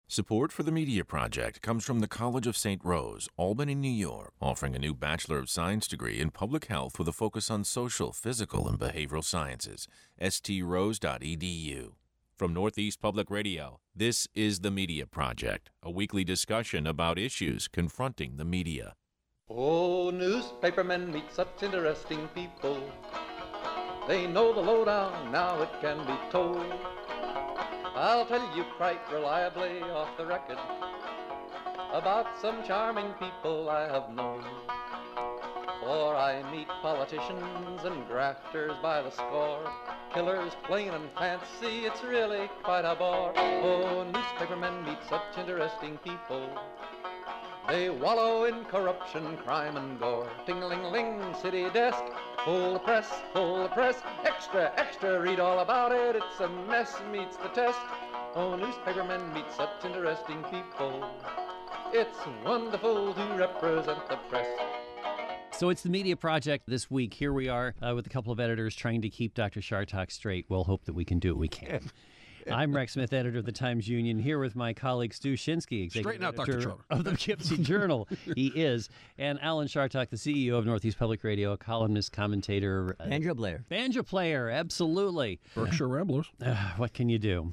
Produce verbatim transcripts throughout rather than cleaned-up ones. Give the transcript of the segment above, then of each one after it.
Support for the Media Project comes from the College of Saint Rose, Albany, New York, offering a new Bachelor of Science degree in Public Health with a focus on social, physical, and behavioral sciences. s t rose dot e d u. From Northeast Public Radio, this is The Media Project, a weekly discussion about issues confronting the media. Oh, newspapermen meet such interesting people. They know the lowdown, now it can be told. I'll tell you quite reliably off the record about some charming people I have known. For I meet politicians and grafters by the score, killers plain and fancy, it's really quite a bore. Oh, newspapermen meet such interesting people. They wallow in corruption, crime and gore. Ting-a-ling-a-ling, city desk, full the press, full the press. Extra, extra, read all about it, it's a mess, meets the test. Oh, newspapermen meet such interesting people. It's wonderful to represent the press. So it's the Media Project this week. Here we are uh, with a couple of editors trying to keep Doctor Chartok straight. We'll hope that we can do what we can. I'm Rex Smith, editor of the Times Union, here with my colleague Stu Shinsky, executive out, editor of the Poughkeepsie Journal. He is. And Alan Chartok, the C E O of Northeast Public Radio, a columnist, commentator. Uh, banjo player. Banjo player, absolutely. Berkshire Ramblers. Uh, what can you do?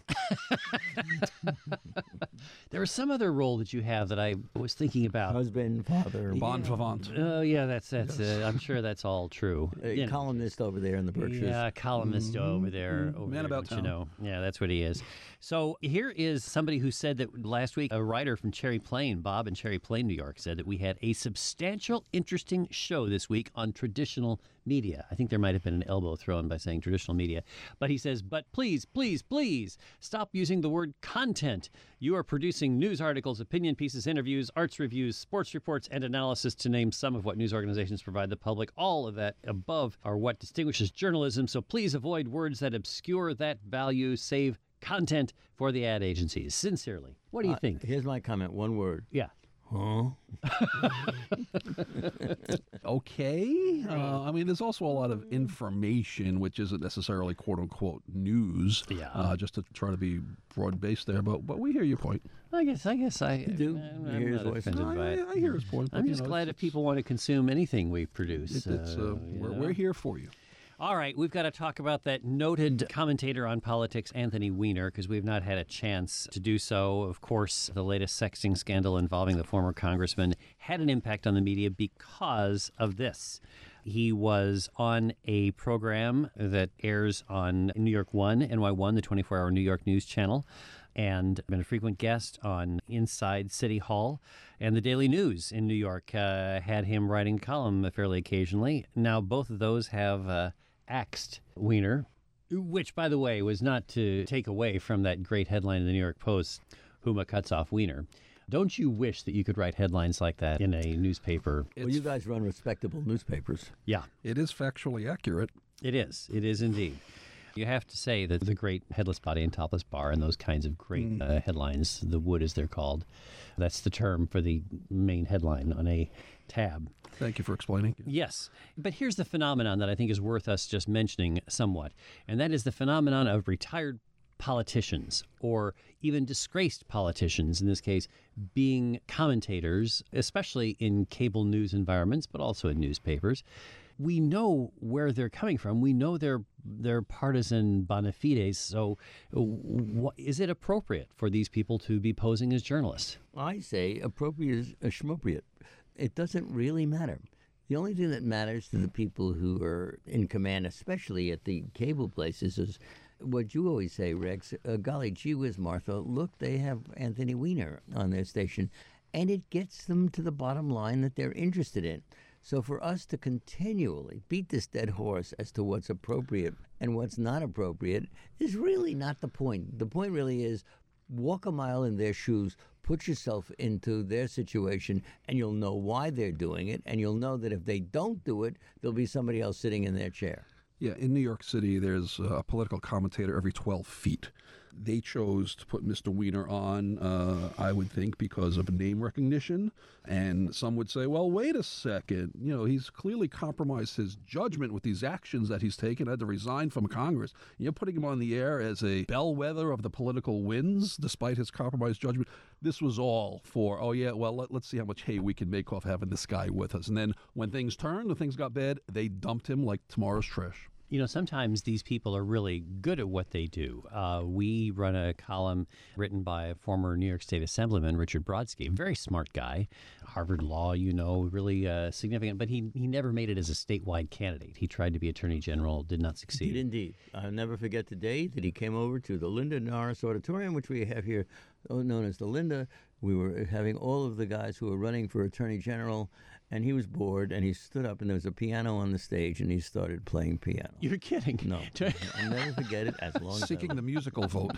There was some other role that you have that I was thinking about. Husband, father. Bon vivant. Oh, yeah, that's, that's yes. uh, I'm sure that's all true. A you columnist know. over there in the Berkshires. Yeah, columnist mm-hmm. over there. Over Man there, about town. You know. Yeah, that's what he is. So here is somebody who said that last week, a writer from Cherry Plain, Bob in Cherry Plain, New York, said that we had a substantial, interesting show this week on traditional media. I think there might have been an elbow thrown by saying traditional media. But he says, but please, please, please stop using the word content. You are producing news articles, opinion pieces, interviews, arts reviews, sports reports, and analysis, to name some of what news organizations provide the public. All of that above are what distinguishes journalism. So please avoid words that obscure that value. Save content for the ad agencies. Sincerely. What do you uh, think? Here's my comment. One word. Yeah. Huh? Okay. Uh, I mean, there's also a lot of information, which isn't necessarily quote unquote news. Yeah. Uh, just to try to be broad based there, but but we hear your point. I guess. I guess I you do. I'm, I'm you hear his voice. No, I, I, I hear his point. I'm but, just you know, glad if people want to consume anything we produce. It, it's, uh, uh, we're, know? we're here for you. All right, we've got to talk about that noted commentator on politics, Anthony Weiner, because we've not had a chance to do so. Of course, the latest sexting scandal involving the former congressman had an impact on the media because of this. He was on a program that airs on New York One, N Y one, the twenty-four hour New York news channel, and been a frequent guest on Inside City Hall. And the Daily News in New York uh, had him writing a column fairly occasionally. Now, both of those have uh, axed Weiner, which, by the way, was not to take away from that great headline in the New York Post, Huma cuts off Weiner. Don't you wish that you could write headlines like that in a newspaper? Well, you guys run respectable newspapers. Yeah. It is factually accurate. It is. It is indeed. You have to say that the great Headless Body and Topless Bar and those kinds of great mm. uh, headlines, the wood as they're called, that's the term for the main headline on a tab. Thank you for explaining. Yes. But here's the phenomenon that I think is worth us just mentioning somewhat, and that is the phenomenon of retired politicians, or even disgraced politicians, in this case, being commentators, especially in cable news environments, but also in newspapers. We know where they're coming from. We know they're they're partisan bona fides. So wh- is it appropriate for these people to be posing as journalists? I say appropriate is uh, schmopriate. It doesn't really matter. The only thing that matters to the people who are in command, especially at the cable places, is what you always say, Rex. Uh, golly, gee whiz, Martha, look, they have Anthony Weiner on their station. And it gets them to the bottom line that they're interested in. So for us to continually beat this dead horse as to what's appropriate and what's not appropriate is really not the point. The point really is walk a mile in their shoes, put yourself into their situation, and you'll know why they're doing it, and you'll know that if they don't do it, there'll be somebody else sitting in their chair. Yeah, in New York City, there's a political commentator every twelve feet. They chose to put Mister Weiner on, uh, I would think, because of name recognition. And some would say, well, wait a second. You know, he's clearly compromised his judgment with these actions that he's taken, had to resign from Congress. You're putting him on the air as a bellwether of the political winds, despite his compromised judgment. This was all for, oh, yeah, well, let, let's see how much hay we can make off having this guy with us. And then when things turned, when things got bad, they dumped him like tomorrow's trash. You know, sometimes these people are really good at what they do. Uh, we run a column written by a former New York State Assemblyman, Richard Brodsky, a very smart guy, Harvard Law, you know, really uh, significant, but he he never made it as a statewide candidate. He tried to be Attorney General, did not succeed. He did indeed. I'll never forget the day that he came over to the Linda Norris Auditorium, which we have here known as the Linda. We were having all of the guys who were running for Attorney General, and he was bored, and he stood up, and there was a piano on the stage, and he started playing piano. You're kidding. No. I'll never forget it as long as Seeking I the musical vote.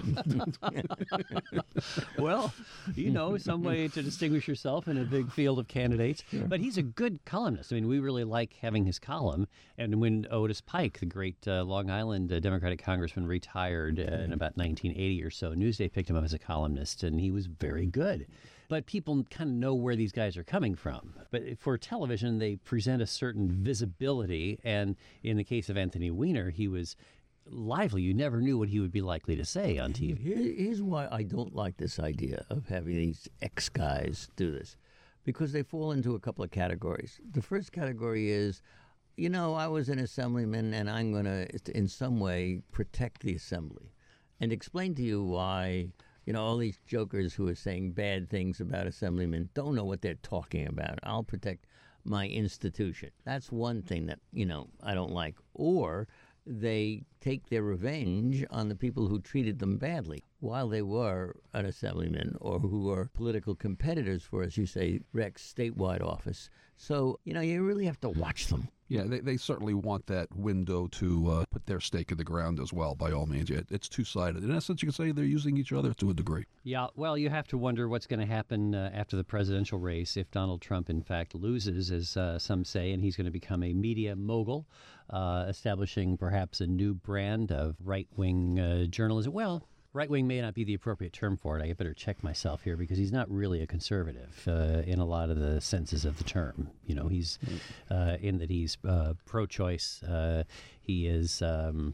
Well, you know, some way to distinguish yourself in a big field of candidates. Sure. But he's a good columnist. I mean, we really like having his column. And when Otis Pike, the great uh, Long Island uh, Democratic congressman, retired uh, in about nineteen eighty or so, Newsday picked him up as a columnist, and he was very good. But people kind of know where these guys are coming from. But for television, they present a certain visibility. And in the case of Anthony Weiner, he was lively. You never knew what he would be likely to say on T V. Here, here's why I don't like this idea of having these ex-guys do this. Because they fall into a couple of categories. The first category is, you know, I was an assemblyman, and I'm going to, in some way, protect the assembly. And explain to you why... You know, all these jokers who are saying bad things about assemblymen don't know what they're talking about. I'll protect my institution. That's one thing that, you know, I don't like. Or they take their revenge on the people who treated them badly while they were an assemblyman or who are political competitors for, as you say, Rex, statewide office. So, you know, you really have to watch them. Yeah, they, they certainly want that window to uh, put their stake in the ground as well, by all means. It, it's two-sided. In essence, you can say they're using each other to a degree. Yeah, well, you have to wonder what's going to happen uh, after the presidential race if Donald Trump, in fact, loses, as uh, some say, and he's going to become a media mogul, uh, establishing perhaps a new brand of right-wing uh, journalism. Well, right-wing may not be the appropriate term for it. I better check myself here because he's not really a conservative uh, in a lot of the senses of the term. You know, he's uh, in that he's uh, pro-choice. Uh, he is... Um,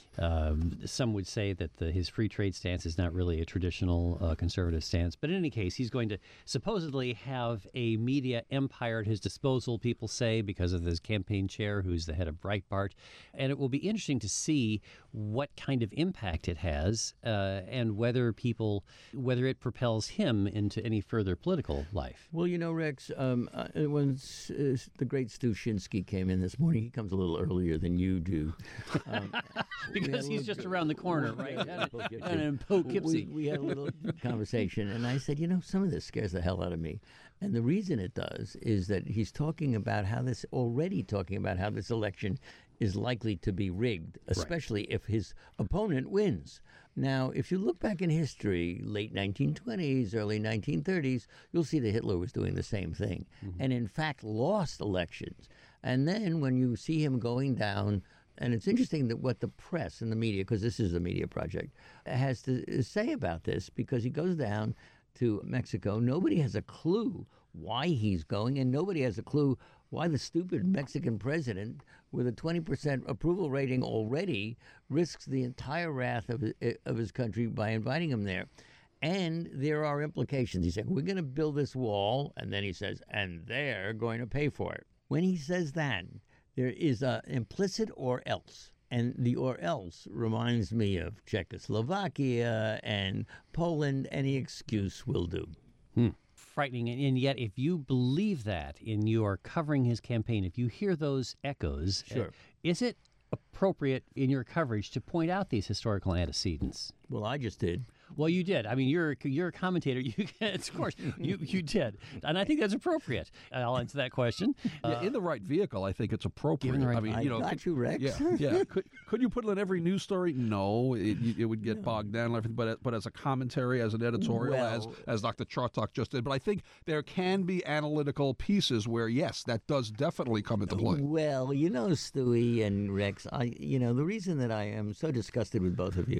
Um, some would say that the, his free trade stance is not really a traditional uh, conservative stance. But in any case, he's going to supposedly have a media empire at his disposal, people say, because of his campaign chair, who's the head of Breitbart. And it will be interesting to see what kind of impact it has uh, and whether people, whether it propels him into any further political life. Well, you know, Rex, um, uh, when uh, the great Stu Shinsky came in this morning, he comes a little earlier than you do. Um, Because he's just around the corner, right? Yeah, and in Poughkeepsie. We, we had a little conversation, and I said, you know, some of this scares the hell out of me. And the reason it does is that he's talking about how this, already talking about how this election is likely to be rigged, especially right. if his opponent wins. Now, if you look back in history, late nineteen twenties, early nineteen thirties, you'll see that Hitler was doing the same thing, mm-hmm. and in fact lost elections. And then when you see him going down, and it's interesting that what the press and the media, because this is a media project, has to say about this, because he goes down to Mexico. Nobody has a clue why he's going, and nobody has a clue why the stupid Mexican president, with a twenty percent approval rating already, risks the entire wrath of, of his country by inviting him there. And there are implications. He said, we're going to build this wall, and then he says, and they're going to pay for it. When he says that, there is an implicit or else. And the or else reminds me of Czechoslovakia and Poland. Any excuse will do. Hmm. Frightening. And yet, if you believe that and you are covering his campaign, if you hear those echoes, sure. uh, is it appropriate in your coverage to point out these historical antecedents? Well, I just did. Well, you did. I mean, you're you're a commentator. You of course you you did, and I think that's appropriate. I'll answer that question. Yeah, uh, in the right vehicle, I think it's appropriate. Right, I mean, you know, I got could, you, Rex. Yeah, yeah. Could could you put it in every news story? No, it, it would get no. bogged down and everything. But but as a commentary, as an editorial, well, as as Doctor Chartok just did. But I think there can be analytical pieces where yes, that does definitely come into play. Well, you know, Stewie and Rex, I you know the reason that I am so disgusted with both of you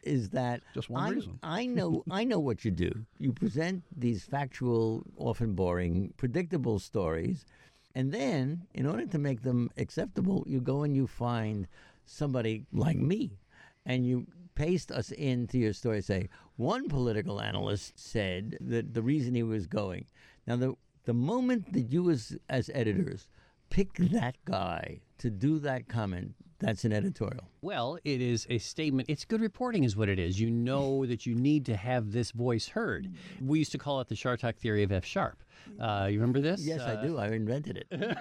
is that Just one I'm- reason. I know I know what you do. You present these factual, often boring, predictable stories, and then, in order to make them acceptable, you go and you find somebody like me, and you paste us into your story. Say, one political analyst said that the reason he was going. Now, the the moment that you as as editors pick that guy to do that comment, that's an editorial. Well, it is a statement. It's good reporting is what it is. You know that you need to have this voice heard. We used to call it the Shartok theory of F sharp. Uh, you remember this? Yes, Uh, I do. I invented it.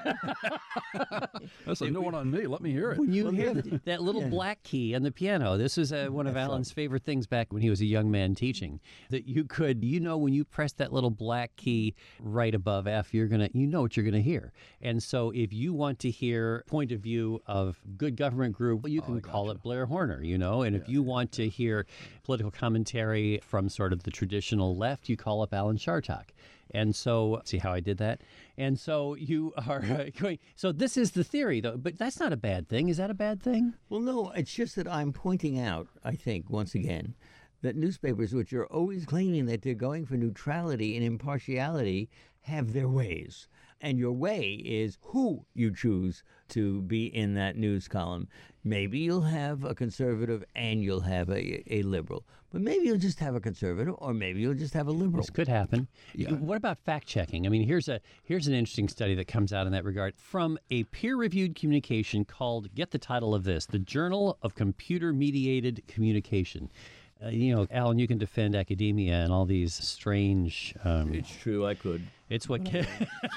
That's a new one on me. Let me hear it. When you Well, hear yeah. th- that little black key on the piano, this was uh, one of Alan's favorite things back when he was a young man teaching. That you could, you know, when you press that little black key right above F, you're gonna, you know what you're gonna hear. And so, if you want to hear point of view of good government group, well, you can call it Blair Horner, you know. And if you want to hear political commentary from sort of the traditional left, you call up Alan Shartok. And so, see how I did that? And so you are uh, going, so this is the theory, though, but that's not a bad thing. Is that a bad thing? Well, no, it's just that I'm pointing out, I think, once again, that newspapers, which are always claiming that they're going for neutrality and impartiality, have their ways. And your way is who you choose to be in that news column. Maybe you'll have a conservative and you'll have a, a liberal. But maybe you'll just have a conservative, or maybe you'll just have a liberal. This could happen. What about fact checking? I mean, here's a here's an interesting study that comes out in that regard from a peer-reviewed communication called, get the title of this, the Journal of Computer Mediated Communication. Uh, you know, Alan, you can defend academia and all these strange. Um, It's true, I could. It's what ca-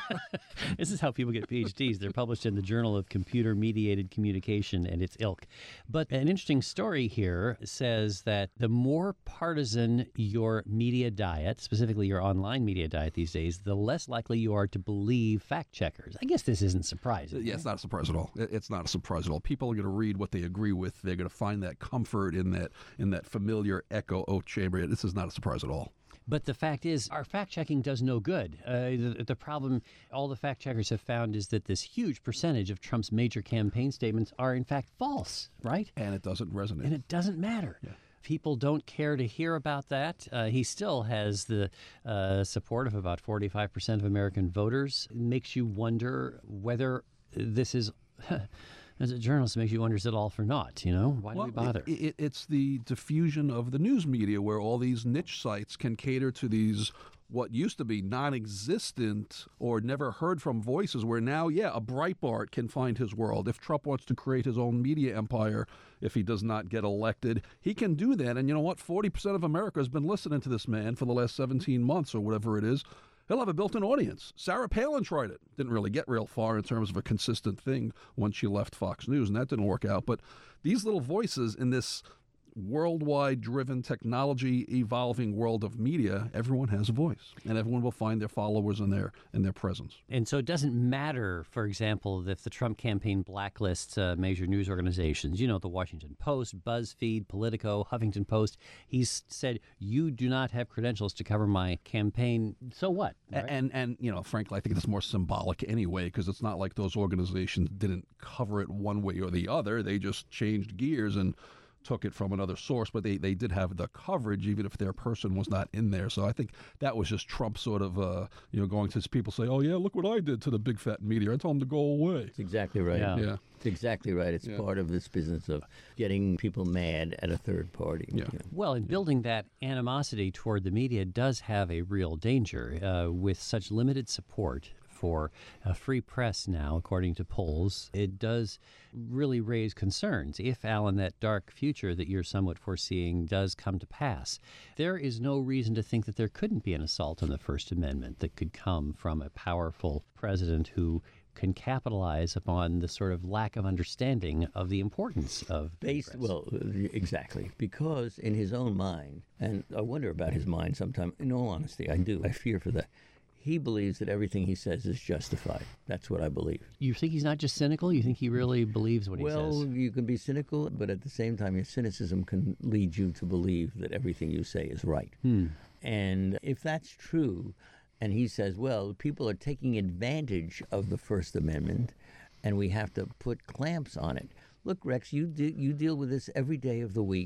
this is how people get P H Ds. They're published in the Journal of Computer Mediated Communication and its ilk. But an interesting story here says that the more partisan your media diet, specifically your online media diet these days, the less likely you are to believe fact checkers. I guess this isn't surprising. Yeah, it's not a surprise at all. It- It's not a surprise at all. People are going to read what they agree with. They're going to find that comfort in that in that familiar echo oak chamber. This is not a surprise at all. But the fact is, our fact checking does no good. Uh, the, the problem all the fact checkers have found is that this huge percentage of Trump's major campaign statements are in fact false, right? And it doesn't resonate. And it doesn't matter. People don't care to hear about that. Uh, he still has the uh, support of about forty-five percent of American voters. It makes you wonder whether this is, as a journalist, it makes you wonder, is it all for naught? You know, why do we bother? It, it, it's the diffusion of the news media where all these niche sites can cater to these what used to be non-existent or never heard from voices, where now, yeah, a Breitbart can find his world. If Trump wants to create his own media empire, if he does not get elected, he can do that. And you know what? forty percent of America has been listening to this man for the last seventeen months or whatever it is. He'll have a built-in audience. Sarah Palin tried it. Didn't really get real far in terms of a consistent thing once she left Fox News, and that didn't work out. But these little voices in this worldwide driven technology evolving world of media, everyone has a voice, and everyone will find their followers and their and their presence. And so it doesn't matter, for example, if the Trump campaign blacklists uh, major news organizations, you know, the Washington Post, BuzzFeed, Politico, Huffington Post. He's said, you do not have credentials to cover my campaign. So what? A- And, and you know, frankly, I think it's more symbolic anyway, because it's not like those organizations didn't cover it one way or the other. They just changed gears and took it from another source, but they, they did have the coverage, even if their person was not in there. So I think that was just Trump sort of, uh, you know, going to his people, say, oh, yeah, look what I did to the big fat media. I told them to go away. It's exactly right. Yeah. Yeah. It's exactly right. It's Yeah. part of this business of getting people mad at a third party. Yeah. You know. Well, and building that animosity toward the media does have a real danger uh, with such limited support for a free press now, according to polls. It does really raise concerns. If, Alan, that dark future that you're somewhat foreseeing does come to pass, there is no reason to think that there couldn't be an assault on the First Amendment that could come from a powerful president who can capitalize upon the sort of lack of understanding of the importance of free Based, press. well, exactly. Because in his own mind, and I wonder about his mind sometimes, in all honesty, I do. I fear for that. He believes that everything he says is justified. That's what I believe. You think he's not just cynical? You think he really believes what he Well, says? you can be cynical, but at the same time, your cynicism can lead you to believe that everything you say is right. And if that's true, and he says, well, people are taking advantage of the First Amendment, and we have to put clamps on it. Look, Rex, you de- you deal with this every day of the week.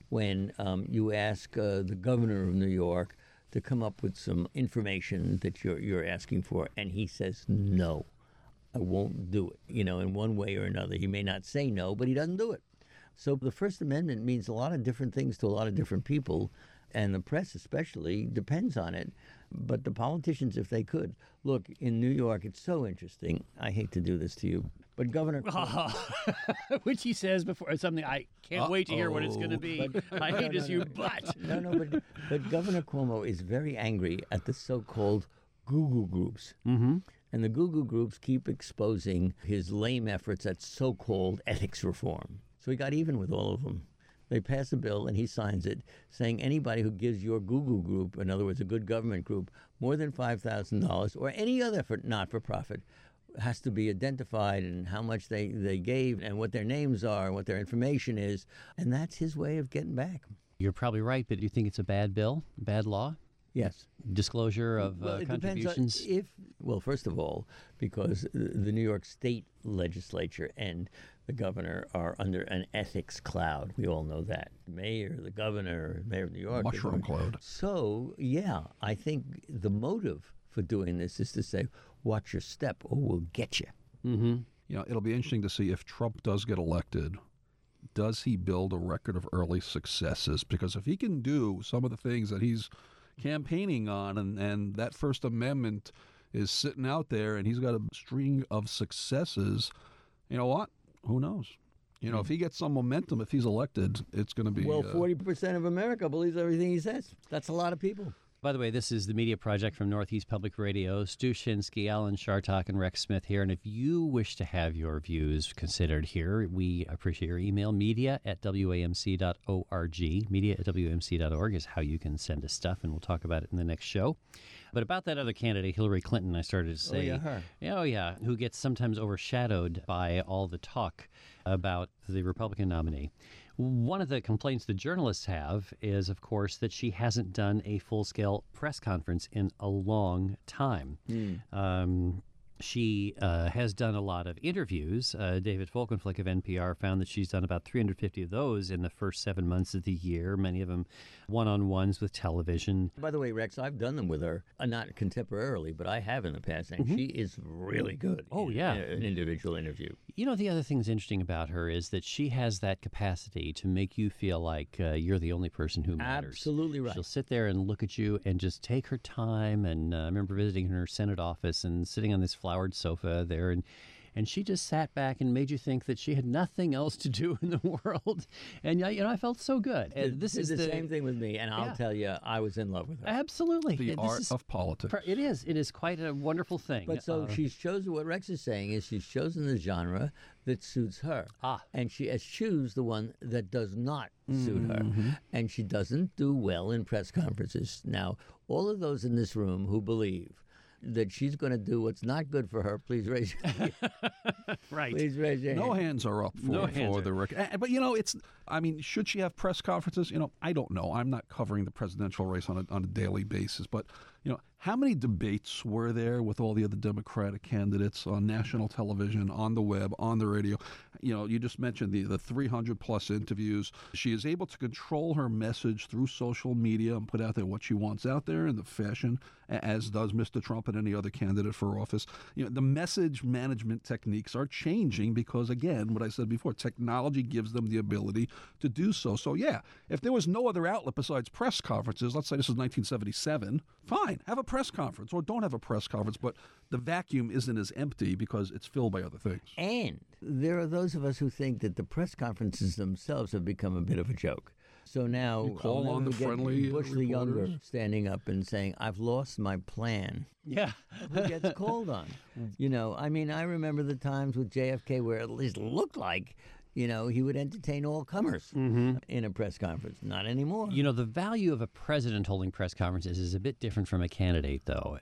when um, you ask uh, the governor of New York to come up with some information that you're you're asking for, and he says no, I won't do it. You know, in one way or another, he may not say no, but he doesn't do it. So the First Amendment means a lot of different things to a lot of different people, and the press especially depends on it. But the politicians, if they could, look, in New York, it's so interesting. I hate to do this to you, but Governor Cuomo, which he says before something I can't Uh-oh. wait to hear what it's going to be. But- I no, hate no, as no, you, no. but no, no, but, but Governor Cuomo is very angry at the so-called Google groups. mm-hmm. And the Google groups keep exposing his lame efforts at so-called ethics reform. So he got even with all of them. They pass a bill, and he signs it, saying anybody who gives your Google group, in other words, a good government group, more than five thousand dollars or any other for, not-for-profit, has to be identified and how much they, they gave and what their names are and what their information is. And that's his way of getting back. You're probably right, but do you think it's a bad bill, bad law? Yes. Disclosure of Well, uh, it depends on contributions? if, well, first of all, because the New York State legislature and the governor are under an ethics cloud. We all know that. The mayor, the governor, mayor of New York. Mushroom cloud. So, yeah, I think the motive for doing this is to say, watch your step or we'll get you. Mm-hmm. You know, it'll be interesting to see if Trump does get elected. Does he build a record of early successes? Because if he can do some of the things that he's campaigning on, and, and that First Amendment is sitting out there, and he's got a string of successes, you know what? Who knows? You know, if he gets some momentum, if he's elected, it's going to be... Well, uh, forty percent of America believes everything he says. That's a lot of people. By the way, this is the Media Project from Northeast Public Radio. Stu Shinsky, Alan Shartok, and Rex Smith here. And if you wish to have your views considered here, we appreciate your email. Media at W A M C dot org. Media at W A M C dot org is how you can send us stuff, and we'll talk about it in the next show. But about that other candidate, Hillary Clinton, I started to say, yeah, her. oh yeah, who gets sometimes overshadowed by all the talk about the Republican nominee. One of the complaints the journalists have is, of course, that she hasn't done a full-scale press conference in a long time. Mm. Um, she uh, has done a lot of interviews. Uh, David Folkenflik of N P R found that she's done about three hundred fifty of those in the first seven months of the year, many of them one-on-ones with television. By the way, Rex, I've done them with her, uh, not contemporarily, but I have in the past, and she is really good. Oh, in, yeah. in an individual interview. You know, the other thing that's interesting about her is that she has that capacity to make you feel like uh, you're the only person who matters. Absolutely right. She'll sit there and look at you and just take her time. And uh, I remember visiting her Senate office and sitting on this flowered sofa there, and and she just sat back and made you think that she had nothing else to do in the world. And you know, I felt so good. And this Did is the, the same thing with me, and I'll Yeah. tell you, I was in love with her. Absolutely. the This art is- of politics. It is. It is quite a wonderful thing. But so Uh, she's chosen, what Rex is saying is she's chosen the genre that suits her. Ah. And she eschews the one that does not suit Mm-hmm. her. And she doesn't do well in press conferences. Now, all of those in this room who believe that she's going to do what's not good for her, please raise your hand. right. Please raise your No hand. hands are up for, No for hands are- the record. Eh, But, you know, it's, I mean, should she have press conferences? You know, I don't know. I'm not covering the presidential race on a, on a daily basis. But, you know, how many debates were there with all the other Democratic candidates on national television, on the web, on the radio? You know, you just mentioned the, the three hundred plus interviews. She is able to control her message through social media and put out there what she wants out there in the fashion, a- as does Mister Trump and any other candidate for office. You know, the message management techniques are changing because, again, what I said before, technology gives them the ability to do so. So, yeah, if there was no other outlet besides press conferences, let's say this is nineteen seventy-seven, fine, have a press conference or don't have a press conference, but the vacuum isn't as empty because it's filled by other things. And there are those of us who think that the press conferences themselves have become a bit of a joke. So now You call I'll on never the forget friendly Bush the Younger reporters? standing up and saying, "I've lost my plan." Yeah. Who gets called on? You know, I mean, I remember the times with J F K where it at least looked like, you know, he would entertain all comers in a press conference. Not anymore. You know, the value of a president holding press conferences is a bit different from a candidate, though.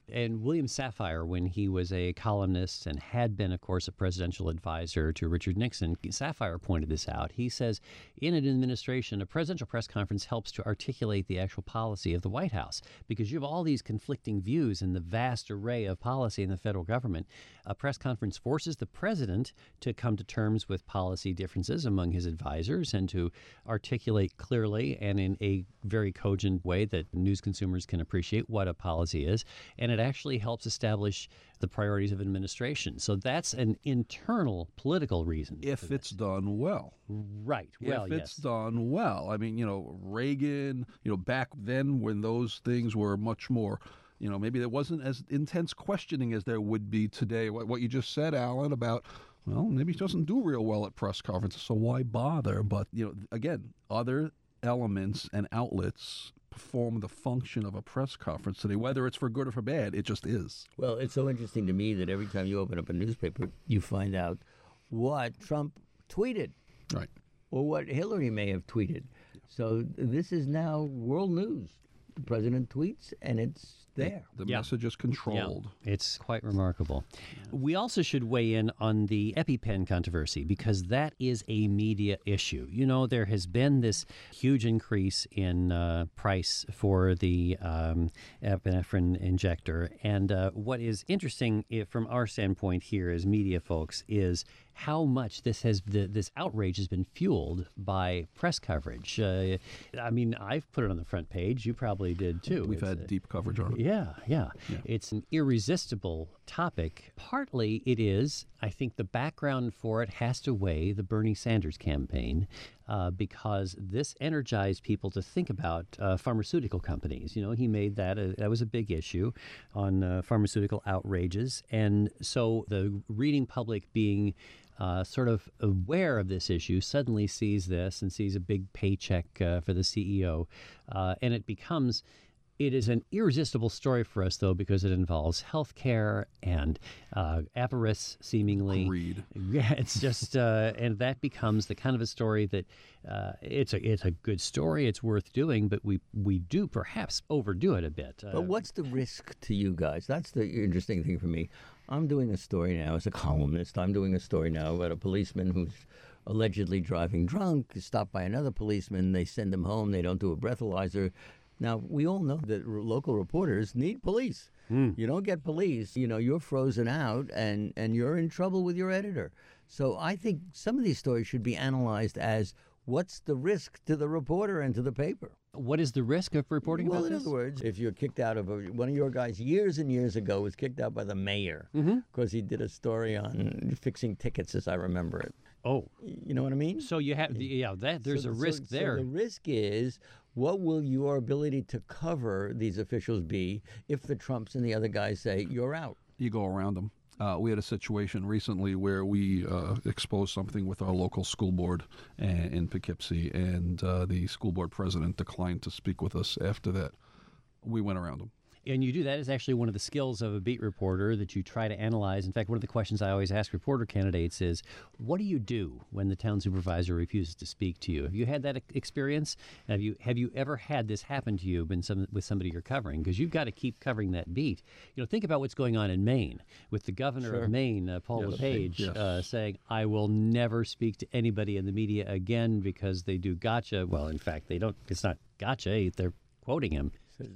And William Safire, when he was a columnist and had been, of course, a presidential advisor to Richard Nixon, Safire pointed this out. He says, in an administration, a presidential press conference helps to articulate the actual policy of the White House, because you have all these conflicting views in the vast array of policy in the federal government. A press conference forces the president to come to terms with policy differences among his advisors and to articulate clearly and in a very cogent way that news consumers can appreciate what a policy is. And it actually helps establish the priorities of administration. So that's an internal political reason. If it's done well. Right. Well, if it's yes. done well. I mean, you know, Reagan, you know, back then when those things were much more, you know, maybe there wasn't as intense questioning as there would be today. What, what you just said, Alan, about, well, maybe he doesn't do real well at press conferences, so why bother? But, you know, again, other elements and outlets perform the function of a press conference today, whether it's for good or for bad. It just is. Well, it's so interesting to me that every time you open up a newspaper, you find out what Trump tweeted. Right. Or what Hillary may have tweeted. So this is now world news. The president tweets, and it's there. The Yeah. message is controlled. Yeah, it's quite remarkable. We also should weigh in on the EpiPen controversy, because that is a media issue. You know, there has been this huge increase in uh, price for the um, epinephrine injector. And uh, what is interesting if, from our standpoint here as media folks, is how much this has the, this outrage has been fueled by press coverage. Uh, I mean, I've put it on the front page. You probably did too. We've It's, had uh, deep coverage on it. Yeah, yeah, Yeah. It's an irresistible topic. Partly it is, I think the background for it has to weigh the Bernie Sanders campaign, uh, because this energized people to think about uh, pharmaceutical companies. You know, he made that, a, that was a big issue on uh, pharmaceutical outrages. And so the reading public being Uh, sort of aware of this issue, suddenly sees this and sees a big paycheck uh, for the C E O. Uh, and it becomes, it is an irresistible story for us, though, because it involves health care and uh, avarice, seemingly. Greed. Yeah, it's just, uh, and that becomes the kind of a story that uh, it's a it's a good story, it's worth doing, but we, we do perhaps overdo it a bit. Uh, But what's the risk to you guys? That's the interesting thing for me. I'm doing a story now as a columnist. I'm doing a story now about a policeman who's allegedly driving drunk, is stopped by another policeman. They send him home. They don't do a breathalyzer. Now, we all know that r- local reporters need police. Mm. You don't get police, you know, you're frozen out and, and you're in trouble with your editor. So I think some of these stories should be analyzed as what's the risk to the reporter and to the paper. What is the risk of reporting Well, about in this? other words, if you're kicked out of a, one of your guys years and years ago was kicked out by the mayor because he did a story on fixing tickets, as I remember it. Oh, You know what I mean? so you have, yeah, that there's So- a so- risk so there. the risk is, what will your ability to cover these officials be if the Trumps and the other guys say you're out? You go around them. Uh, we had a situation recently where we uh, exposed something with our local school board a- in Poughkeepsie, and uh, the school board president declined to speak with us after that. We went around him. And you do that is actually one of the skills of a beat reporter that you try to analyze. In fact, one of the questions I always ask reporter candidates is, what do you do when the town supervisor refuses to speak to you? Have you had that e- experience? Have you have you ever had this happen to you when some, with somebody you're covering? Because you've got to keep covering that beat. You know, think about what's going on in Maine with the governor Sure. of Maine, uh, Paul Yes. LePage, Yes. uh, saying, I will never speak to anybody in the media again because they do gotcha. Well, in fact, they don't. It's not gotcha. They're quoting him.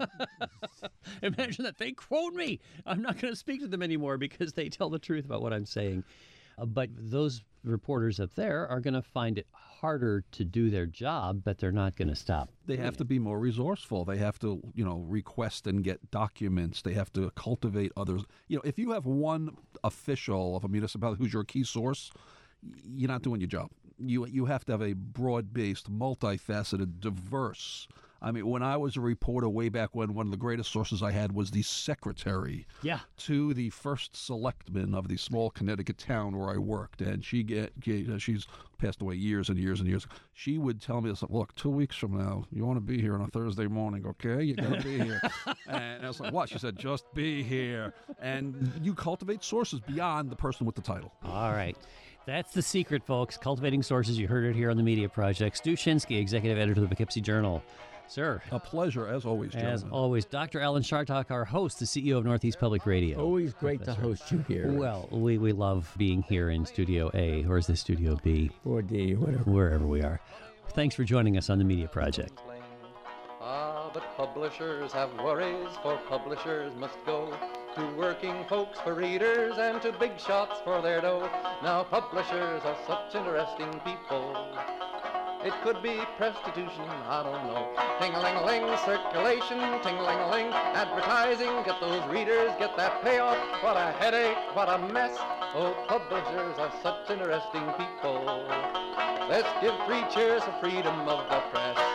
Imagine that they quote me. I'm not going to speak to them anymore because they tell the truth about what I'm saying. Uh, but those reporters up there are going to find it harder to do their job, but they're not going to stop. They have to be more resourceful. They have to, you know, request and get documents. They have to cultivate others. You know, if you have one official of a municipality who's your key source, you're not doing your job. You you have to have a broad-based, multifaceted, diverse. I mean, when I was a reporter way back when, one of the greatest sources I had was the secretary Yeah. to the first selectman of the small Connecticut town where I worked, and she get, get she's passed away years and years and years. She would tell me this: look, two weeks from now, you want to be here on a Thursday morning, okay? You got to be here. And I was like, what? She said, just be here. And you cultivate sources beyond the person with the title. All right. That's the secret, folks. Cultivating sources. You heard it here on the Media Project. Stu Shinsky, executive editor of the Poughkeepsie Journal. Sir. A pleasure, as always, gentlemen. As always, Doctor Alan Chartock, our host, the C E O of Northeast Public Radio. Always great Professor. to host you here. Well, we, we love being here in Studio A, or is this Studio B? Or D, whatever. Wherever we are. Thanks for joining us on the Media Project. Ah, but publishers have worries, for publishers must go to working folks for readers and to big shots for their dough. Now publishers are such interesting people. It could be prostitution, I don't know. Ting-a-ling-a-ling, circulation, ting-a-ling-a-ling, advertising, get those readers, get that payoff. What a headache, what a mess. Oh, publishers are such interesting people. Let's give three cheers for freedom of the press.